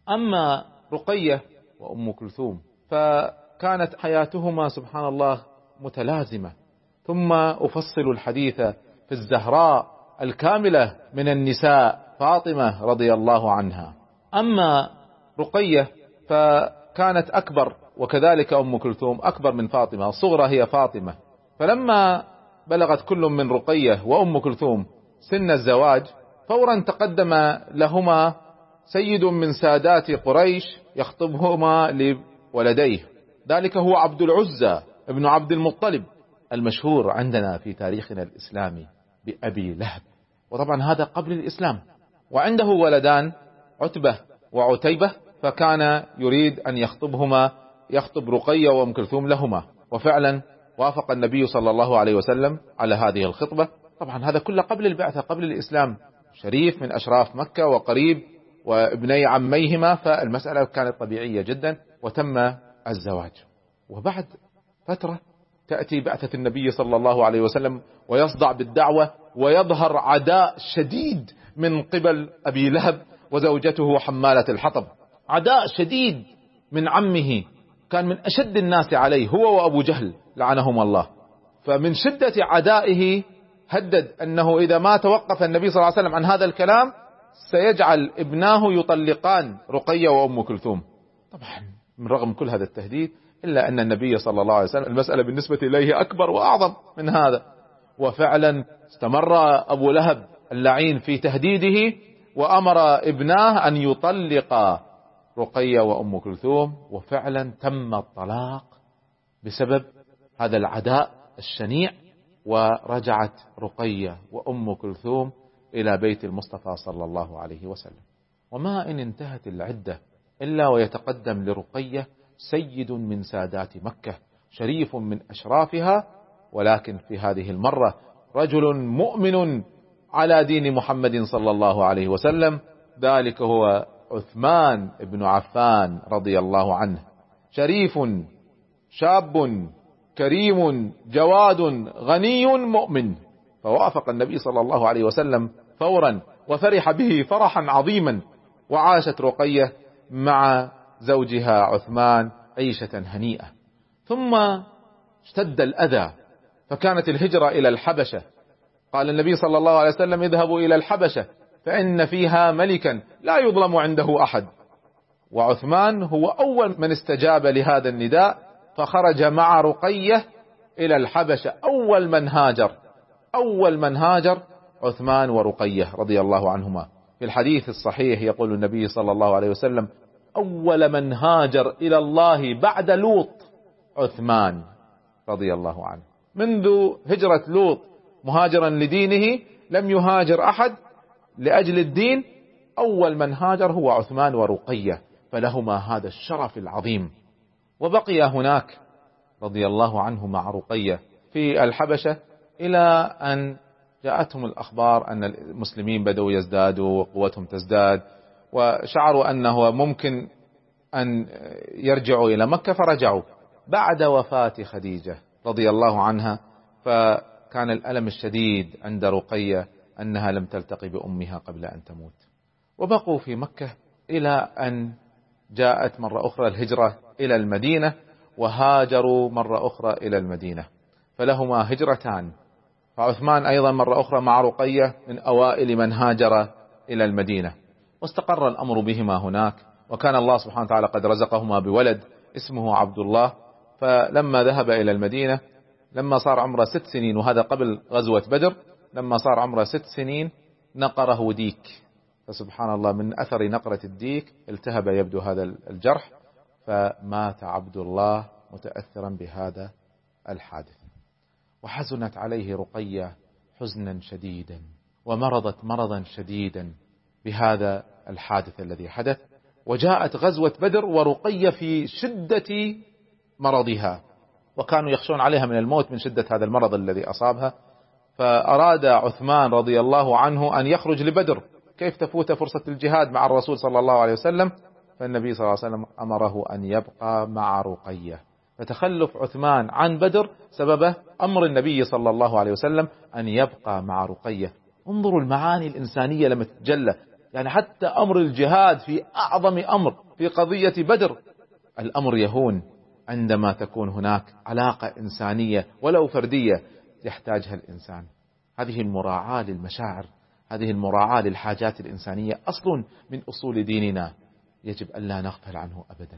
أما رقية وأم كلثوم فكانت حياتهما سبحان الله متلازمة. ثم أفصل الحديث في الزهراء الكاملة من النساء فاطمة رضي الله عنها. أما رقية فكانت أكبر، وكذلك أم كلثوم أكبر من فاطمة، الصغرى هي فاطمة. فلما بلغت كل من رقية وأم كلثوم سن الزواج فورا تقدم لهما سيد من سادات قريش يخطبهما لولديه، ذلك هو عبد العزى ابن عبد المطلب المشهور عندنا في تاريخنا الإسلامي بأبي لهب، وطبعا هذا قبل الإسلام. وعنده ولدان عتبة وعتيبة، فكان يريد أن يخطب رقية وأم كلثوم لهما، وفعلا وافق النبي صلى الله عليه وسلم على هذه الخطبة. طبعا هذا كله قبل البعثة، قبل الإسلام، شريف من أشراف مكة وقريب وابني عميهما، فالمسألة كانت طبيعية جدا وتم الزواج. وبعد فترة تأتي بعثة النبي صلى الله عليه وسلم ويصدع بالدعوة، ويظهر عداء شديد من قبل أبي لهب وزوجته حمالة الحطب، عداء شديد من عمه، كان من أشد الناس عليه هو وأبو جهل لعنهم الله. فمن شدة عدائه هدد أنه إذا ما توقف النبي صلى الله عليه وسلم عن هذا الكلام سيجعل ابناه يطلقان رقية وأم كلثوم. طبعا من رغم كل هذا التهديد إلا أن النبي صلى الله عليه وسلم المسألة بالنسبة إليه أكبر وأعظم من هذا، وفعلا استمر أبو لهب اللعين في تهديده وأمر ابناه أن يطلق رقية وأم كلثوم، وفعلا تم الطلاق بسبب هذا العداء الشنيع، ورجعت رقية وأم كلثوم إلى بيت المصطفى صلى الله عليه وسلم. وما إن انتهت العدة إلا ويتقدم لرقية سيد من سادات مكة، شريف من أشرافها، ولكن في هذه المرة رجل مؤمن على دين محمد صلى الله عليه وسلم، ذلك هو عثمان بن عفان رضي الله عنه، شريف شاب كريم جواد غني مؤمن. فوافق النبي صلى الله عليه وسلم فورا وفرح به فرحا عظيما، وعاشت رقية مع زوجها عثمان عيشة هنيئة. ثم اشتد الأذى فكانت الهجرة إلى الحبشة، قال النبي صلى الله عليه وسلم اذهبوا إلى الحبشة فإن فيها ملكا لا يظلم عنده أحد، وعثمان هو أول من استجاب لهذا النداء، فخرج مع رقية إلى الحبشة. أول من هاجر عثمان ورقية رضي الله عنهما. في الحديث الصحيح يقول النبي صلى الله عليه وسلم أول من هاجر إلى الله بعد لوط عثمان رضي الله عنه. منذ هجرة لوط مهاجرا لدينه لم يهاجر أحد لأجل الدين، أول من هاجر هو عثمان ورقية، فلهما هذا الشرف العظيم. وبقي هناك رضي الله عنه مع رقية في الحبشة إلى أن جاءتهم الأخبار أن المسلمين بدأوا يزدادوا وقوتهم تزداد، وشعروا أنه ممكن أن يرجعوا إلى مكة، فرجعوا بعد وفاة خديجة رضي الله عنها. فكان الألم الشديد عند رقية أنها لم تلتقي بأمها قبل أن تموت، وبقوا في مكة إلى أن جاءت مرة أخرى الهجرة إلى المدينة، وهاجروا مرة أخرى إلى المدينة، فلهما هجرتان. فعثمان أيضا مرة أخرى مع رقية من أوائل من هاجر إلى المدينة، واستقر الأمر بهما هناك، وكان الله سبحانه وتعالى قد رزقهما بولد اسمه عبد الله. فلما ذهب إلى المدينة لما صار عمره 6 سنين، وهذا قبل غزوة بدر، لما صار عمره 6 سنين نقره ديك، فسبحان الله من أثر نقرة الديك التهب يبدو هذا الجرح، فمات عبد الله متأثرا بهذا الحادث. وحزنت عليه رقية حزنا شديدا، ومرضت مرضا شديدا بهذا الحادث الذي حدث. وجاءت غزوة بدر ورقية في شدة مرضها، وكانوا يخشون عليها من الموت من شدة هذا المرض الذي أصابها. فأراد عثمان رضي الله عنه أن يخرج لبدر، كيف تفوت فرصة الجهاد مع الرسول صلى الله عليه وسلم؟ فالنبي صلى الله عليه وسلم أمره أن يبقى مع رقية، فتخلف عثمان عن بدر سببه أمر النبي صلى الله عليه وسلم أن يبقى مع رقية. انظروا المعاني الإنسانية لما تتجلى يعني حتى أمر الجهاد في أعظم أمر في قضية بدر، الأمر يهون عندما تكون هناك علاقة إنسانية ولو فردية يحتاجها الإنسان. هذه المراعاة للمشاعر، هذه المراعاة للحاجات الإنسانية أصل من أصول ديننا يجب أن لا نغفل عنه أبدا.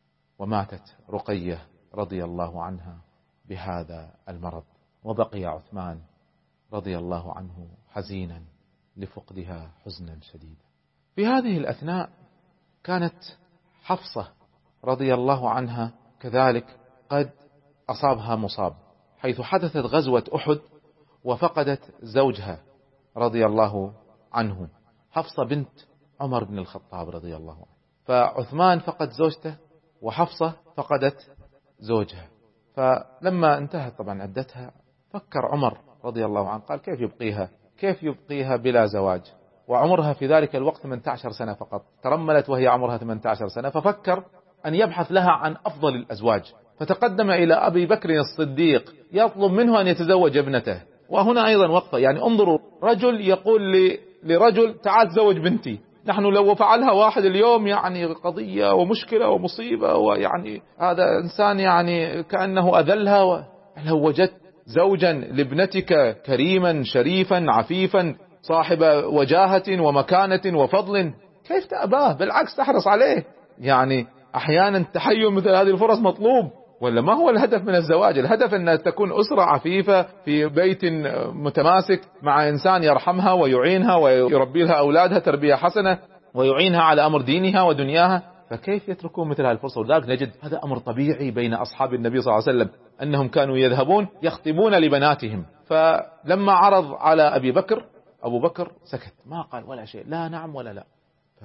وماتت رقية رضي الله عنها بهذا المرض، وبقي عثمان رضي الله عنه حزينا لفقدها حزنا شديدا. في هذه الأثناء كانت حفصة رضي الله عنها كذلك قد أصابها مصاب، حيث حدثت غزوة أحد وفقدت زوجها رضي الله عنه، حفصة بنت عمر بن الخطاب رضي الله عنه. فعثمان فقد زوجته وحفصة فقدت زوجها. فلما انتهت طبعا عدتها فكر عمر رضي الله عنه، قال كيف يبقيها بلا زواج، وعمرها في ذلك الوقت 18 سنة فقط، ترملت وهي عمرها 18 سنة. ففكر أن يبحث لها عن أفضل الأزواج، فتقدم إلى أبي بكر الصديق يطلب منه أن يتزوج ابنته. وهنا أيضا وقفة، يعني انظروا، رجل يقول لرجل تعال تزوج بنتي. نحن لو فعلها واحد اليوم يعني قضية ومشكلة ومصيبة، ويعني هذا إنسان يعني كأنه أذلها. لو وجدت زوجا لابنتك كريما شريفا عفيفا صاحب وجاهة ومكانة وفضل، كيف تأباه؟ بالعكس تحرص عليه. يعني أحيانا تحين مثل هذه الفرص مطلوب. ولا ما هو الهدف من الزواج؟ الهدف أن تكون أسرة عفيفة في بيت متماسك مع إنسان يرحمها ويعينها ويربي لها أولادها تربية حسنة ويعينها على أمر دينها ودنياها. فكيف يتركون مثل هذه الفرصة؟ ولذلك نجد هذا أمر طبيعي بين أصحاب النبي صلى الله عليه وسلم، أنهم كانوا يذهبون يخطبون لبناتهم. فلما عرض على أبي بكر، أبو بكر سكت، ما قال ولا شيء، لا نعم ولا لا.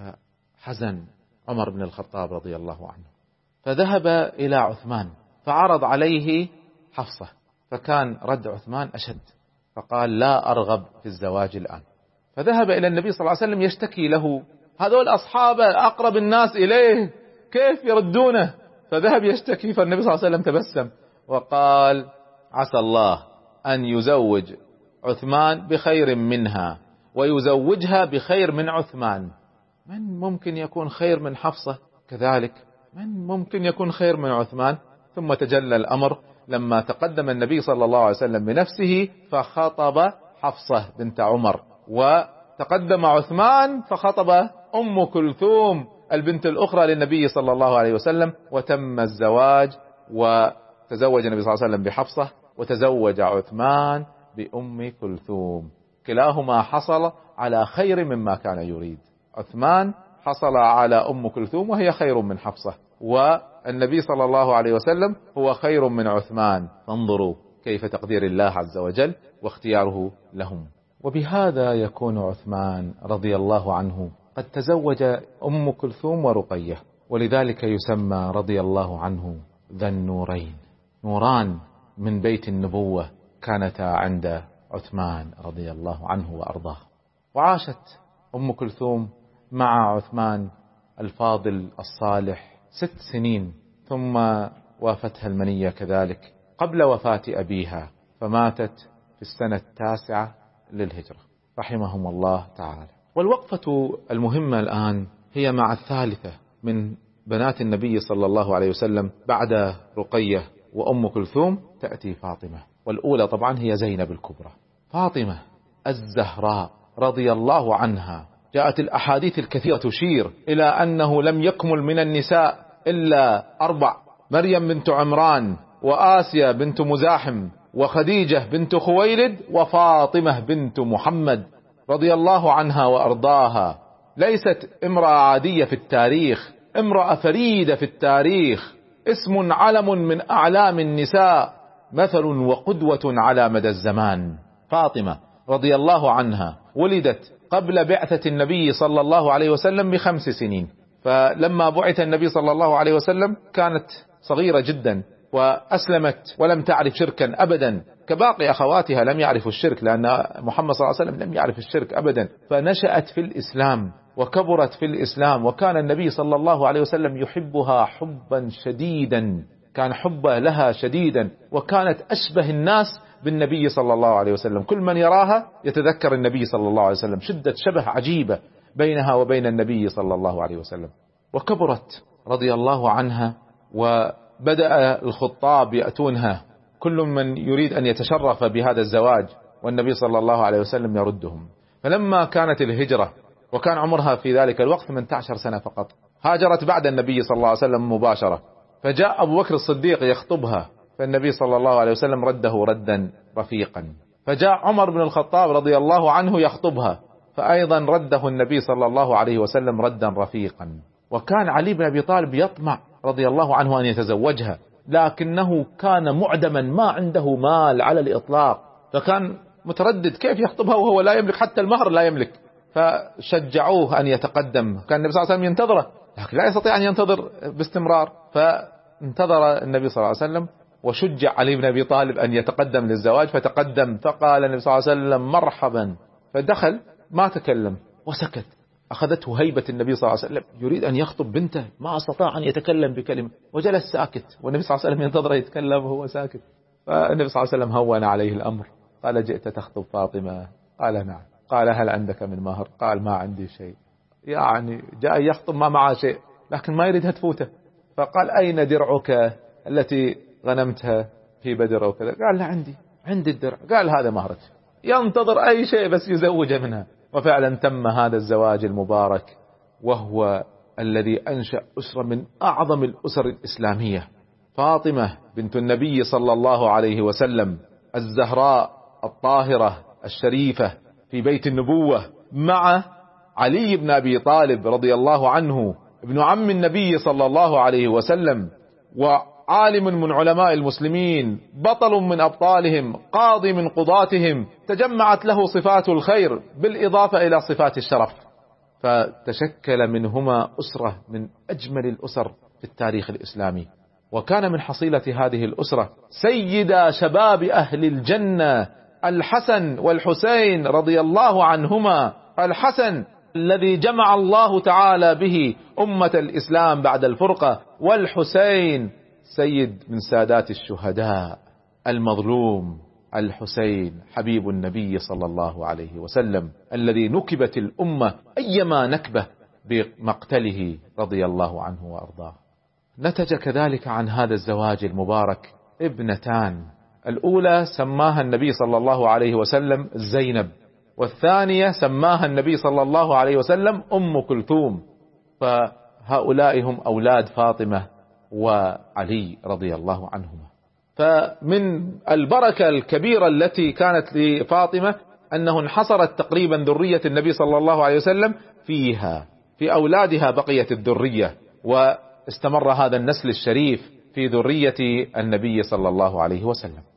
فحزن عمر بن الخطاب رضي الله عنه، فذهب إلى عثمان فعرض عليه حفصة، فكان رد عثمان أشد، فقال لا أرغب في الزواج الآن. فذهب إلى النبي صلى الله عليه وسلم يشتكي له، هذول أصحابه أقرب الناس إليه كيف يردونه؟ فذهب يشتكي، فالنبي صلى الله عليه وسلم تبسم وقال عسى الله أن يزوج عثمان بخير منها ويزوجها بخير من عثمان. من ممكن يكون خير من حفصة؟ كذلك من ممكن يكون خير من عثمان؟ ثم تجلى الأمر لما تقدم النبي صلى الله عليه وسلم بنفسه فخطب حفصة بنت عمر، وتقدم عثمان فخطب أم كلثوم البنت الأخرى للنبي صلى الله عليه وسلم، وتم الزواج، وتزوج النبي صلى الله عليه وسلم بحفصة، وتزوج عثمان بأم كلثوم. كلاهما حصل على خير مما كان يريد. عثمان حصل على أم كلثوم وهي خير من حفصة، والنبي صلى الله عليه وسلم هو خير من عثمان. فانظروا كيف تقدير الله عز وجل واختياره لهم. وبهذا يكون عثمان رضي الله عنه قد تزوج أم كلثوم ورقية، ولذلك يسمى رضي الله عنه ذا النورين. نوران من بيت النبوة كانتا عند عثمان رضي الله عنه وأرضاه. وعاشت أم كلثوم مع عثمان الفاضل الصالح 6 سنين، ثم وافتها المنية كذلك قبل وفاة أبيها، فماتت في السنة 9 للهجرة رحمهم الله تعالى. والوقفة المهمة الآن هي مع الثالثة من بنات النبي صلى الله عليه وسلم بعد رقية وأم كلثوم، تأتي فاطمة. والأولى طبعا هي زينب الكبرى، فاطمة الزهراء رضي الله عنها. جاءت الأحاديث الكثيرة تشير إلى أنه لم يكمل من النساء إلا 4: مريم بنت عمران، وآسيا بنت مزاحم، وخديجة بنت خويلد، وفاطمة بنت محمد رضي الله عنها وأرضاها. ليست امرأة عادية في التاريخ، امرأة فريدة في التاريخ، اسم علم من أعلام النساء، مثل وقدوة على مدى الزمان. فاطمة رضي الله عنها ولدت قبل بعثة النبي صلى الله عليه وسلم ب5 سنين، فلما بعث النبي صلى الله عليه وسلم كانت صغيرة جدا، وأسلمت ولم تعرف شركا أبدا كباقي أخواتها، لم يعرفوا الشرك، لأن محمد صلى الله عليه وسلم لم يعرف الشرك أبدا. فنشأت في الإسلام وكبرت في الإسلام، وكان النبي صلى الله عليه وسلم يحبها حبا شديدا، كان حبه لها شديدا، وكانت أشبه الناس بالنبي صلى الله عليه وسلم. كل من يراها يتذكر النبي صلى الله عليه وسلم، شدة شبه عجيبة بينها وبين النبي صلى الله عليه وسلم. وكبرت رضي الله عنها، وبدأ الخطاب يأتونها كل من يريد أن يتشرف بهذا الزواج، والنبي صلى الله عليه وسلم يردهم. فلما كانت الهجرة وكان عمرها في ذلك الوقت 18 سنة فقط، هاجرت بعد النبي صلى الله عليه وسلم مباشرة، فجاء أبو بكر الصديق يخطبها، فالنبي صلى الله عليه وسلم رده ردا رفيقا. فجاء عمر بن الخطاب رضي الله عنه يخطبها، فأيضا رده النبي صلى الله عليه وسلم ردا رفيقا. وكان علي بن أبي طالب يطمع رضي الله عنه أن يتزوجها، لكنه كان معدما، ما عنده مال على الإطلاق، فكان متردد كيف يخطبها وهو لا يملك حتى المهر، لا يملك. فشجعوه أن يتقدم، كان النبي صلى الله عليه وسلم ينتظره لكن لا يستطيع أن ينتظر باستمرار، فانتظر النبي صلى الله عليه وسلم وشجع علي بن أبي طالب أن يتقدم للزواج، فتقدم، فقال النبي صلى الله عليه وسلم مرحبا، فدخل ما تكلم وسكت. أخذته هيبة النبي صلى الله عليه وسلم، يريد أن يخطب بنته ما استطاع أن يتكلم بكلمة، وجلس ساكت، والنبي صلى الله عليه وسلم ينتظر يتكلم وهو ساكت. فالنبي صلى الله عليه وسلم هون عليه الأمر، قال جئت تخطب فاطمة؟ قال نعم. قال هل عندك من مهر؟ قال ما عندي شيء. يعني جاء يخطب ما معه شيء، لكن ما يريدها تفوته. فقال أين درعك التي غنمتها في بدر وكذا؟ قال لا عندي الدرع. قال هذا مهرك. ينتظر أي شيء بس يزوج منها. وفعلا تم هذا الزواج المبارك، وهو الذي أنشأ أسرة من أعظم الأسر الإسلامية، فاطمة بنت النبي صلى الله عليه وسلم، الزهراء الطاهرة الشريفة في بيت النبوة، مع علي بن أبي طالب رضي الله عنه ابن عم النبي صلى الله عليه وسلم، وعالم من علماء المسلمين، بطل من أبطالهم، قاضي من قضاتهم، تجمعت له صفات الخير بالإضافة إلى صفات الشرف، فتشكل منهما أسرة من أجمل الأسر في التاريخ الإسلامي. وكان من حصيلة هذه الأسرة سيدا شباب أهل الجنة الحسن والحسين رضي الله عنهما، الحسن الذي جمع الله تعالى به أمة الإسلام بعد الفرقة، والحسين سيد من سادات الشهداء المظلوم، الحسين حبيب النبي صلى الله عليه وسلم، الذي نكبت الأمة أيما نكبة بمقتله رضي الله عنه وأرضاه. نتج كذلك عن هذا الزواج المبارك ابنتان، الأولى سماها النبي صلى الله عليه وسلم زينب، والثانية سماها النبي صلى الله عليه وسلم أم كلثوم، فهؤلاء هم أولاد فاطمة وعلي رضي الله عنهما. فمن البركة الكبيرة التي كانت لفاطمة أنه انحصرت تقريبا ذرية النبي صلى الله عليه وسلم فيها، في أولادها بقيت الذرية، واستمر هذا النسل الشريف في ذرية النبي صلى الله عليه وسلم.